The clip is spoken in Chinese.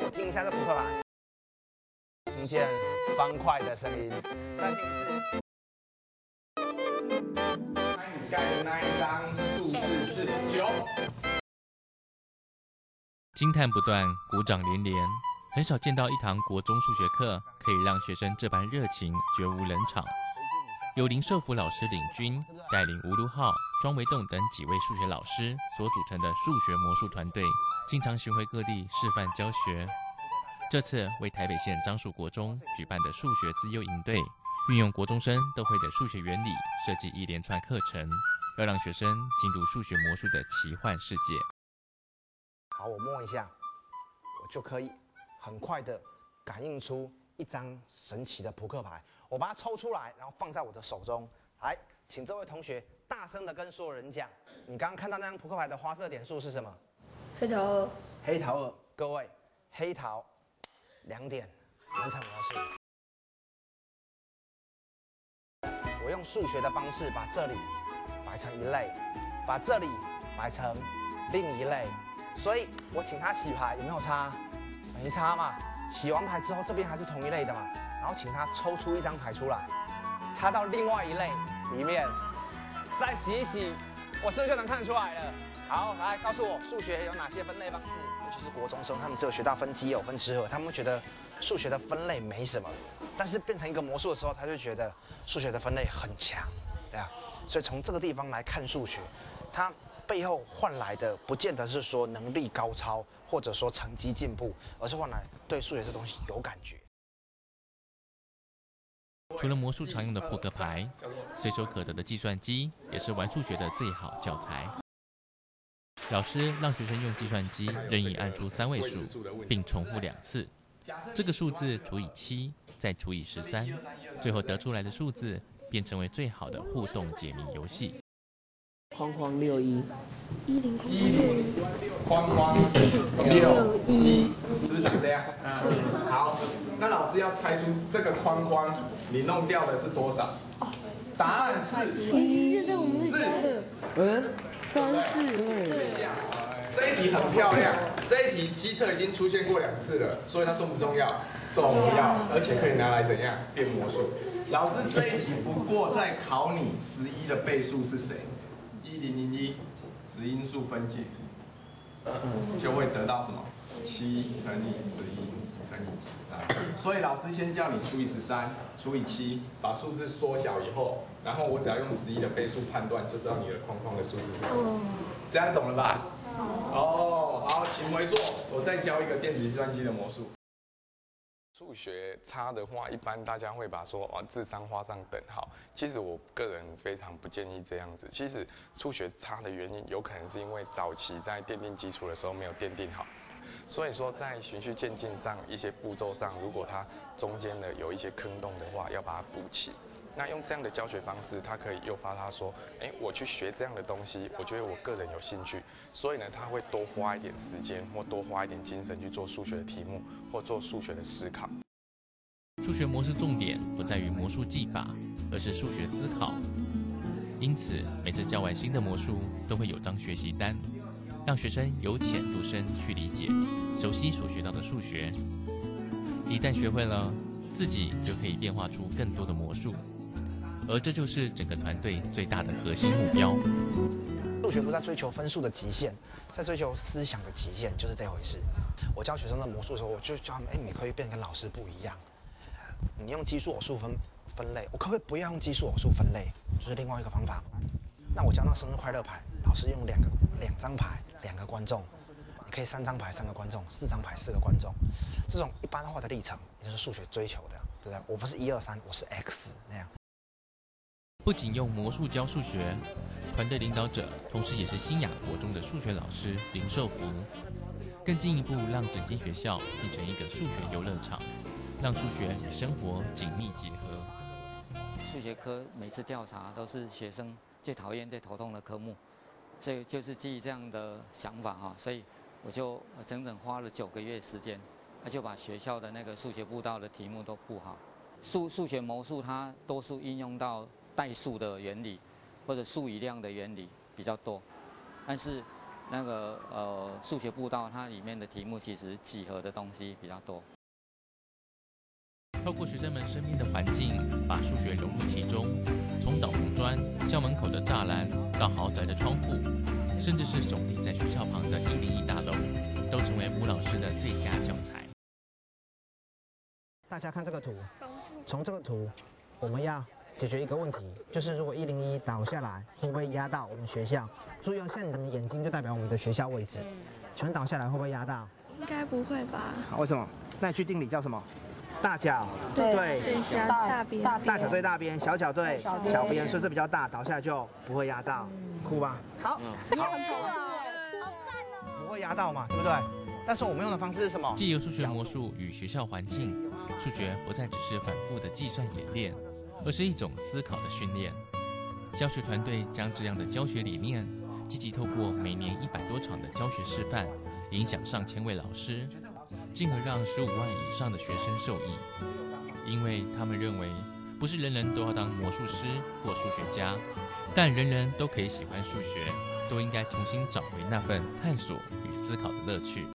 听一下这扑克牌，听见方块的声音，再听一次。 你盖的那一张数字是9。 惊叹不断，鼓掌连连。很少见到一堂国中数学课可以让学生这般热情，绝无冷场。由林寿福老师领军，带领吴禄浩、庄维栋等几位数学老师所组成的数学魔术团队，经常巡回各地示范教学。这次为台北县樟树国中举办的数学资优营队，运用国中生都会的数学原理，设计一连串课程，要让学生进入数学魔术的奇幻世界。 好，我摸一下，我就可以很快的感应出一张神奇的扑克牌。我把它抽出来，然后放在我的手中。来，请这位同学大声的跟所有人讲，你刚刚看到那张扑克牌的花色点数是什么？ 黑桃2。 黑桃2，各位，黑桃2点，完成模式。我用数学的方式把这里摆成一类，把这里摆成另一类。所以我请他洗牌，有没有差？没差嘛。洗完牌之后，这边还是同一类的嘛。然后请他抽出一张牌出来，插到另外一类里面，再洗一洗，我是不是就能看出来了？好，来告诉我数学有哪些分类方式？尤其是国中生，他们只有学到分奇偶、分支合，他们会觉得数学的分类没什么。但是变成一个魔术的时候，他就觉得数学的分类很强，对啊。所以从这个地方来看数学，它背后换来的不见得是说能力高超，或者说成绩进步，而是换来对数学这东西有感觉。 除了魔术常用的扑克牌，随手可得的计算机也是玩数学的最好教材。老师让学生用计算机任意按出3位数，并重复2次。这个数字除以7，再除以13，最后得出来的数字便成为最好的互动解谜游戏。 框框61，10 框框61，是不是长这样？好，那老师要猜出这个框框你弄掉的是多少？答案是现在我们是教的，当然是对。这一题很漂亮，这一题机测已经出现过2次了，所以它重不重要？重要，而且可以拿来怎样变魔术？老师这一题不过在考你11的倍数是谁？1001，质因数分解，就会得到什么？7乘以11乘以13。所以老师先叫你除以13，除以7，把数字缩小以后，然后我只要用11的倍数判断，就知道你的框框的数字是什么。这样懂了吧？哦，好，请回座。我再教一个电子计算机的魔术。 数学差的话，一般大家会把说智商画上等号。其实我个人非常不建议这样子。其实数学差的原因，有可能是因为早期在奠定基础的时候没有奠定好。所以说在循序渐进上一些步骤上，如果它中间的有一些坑洞的话，要把它补齐。那用这样的教学方式，它可以诱发他说，我去学这样的东西，我觉得我个人有兴趣，所以呢，他会多花一点时间或多花一点精神去做数学的题目或做数学的思考。 数学模式重点不在于魔术技法，而是数学思考。因此，每次教完新的魔术，都会有张学习单，让学生由浅入深去理解、熟悉所学到的数学。一旦学会了，自己就可以变化出更多的魔术。而这就是整个团队最大的核心目标。 数学不在追求分数的极限，在追求思想的极限，就是这回事。我教学生的魔术的时候，我就教他们，你可以变得跟老师不一样。你用奇数偶数分类，我可不可以不要用奇数偶数分类？就是另外一个方法。那我教那生日快乐牌，老师用两张牌，2个观众，你可以3张牌3个观众，4张牌4个观众，这种一般化的历程，也就是数学追求的，对不对？我不是1、2、3，我是 X 那样。 不仅用魔术教数学，团队领导者同时也是新雅国中的数学老师林寿福，更进一步让整间学校变成一个数学游乐场，让数学与生活紧密结合。 数学科每次调查都是学生最讨厌、最头痛的科目，所以就是基于这样的想法哈，所以我就整整花了9个月时间，就把学校的那个数学步道的题目都布好。数学魔术它多数应用到代数的原理或者数语量的原理比较多，但是那个数学步道，它里面的题目其实几何的东西比较多。 透过学生们身边的环境，把数学融入其中，从导红砖、校门口的栅栏到豪宅的窗户，甚至是耸立在学校旁的101大楼，都成为吴老师的最佳教材。 大家看这个图，从这个图，我们要解决一个问题，就是如果101倒下来，会不会压到我们学校？注意哦，像你的眼睛就代表我们的学校位置，全倒下来会不会压到？ 应该不会吧？ 为什么？那你去定理叫什么？大角对大边， 大角对大边，小角对小边，所以这比较大，倒下来就不会压到，酷吧？好，不会压到嘛，对不对？但是我们用的方式是什么？ 借由数学魔术与学校环境，数学不再只是反复的计算演练，而是一种思考的训练。教学团队将这样的教学理念，积极透过每年100多场的教学示范，影响上千位老师，进而让15万以上的学生受益。因为他们认为，不是人人都要当魔术师或数学家，但人人都可以喜欢数学，都应该重新找回那份探索与思考的乐趣。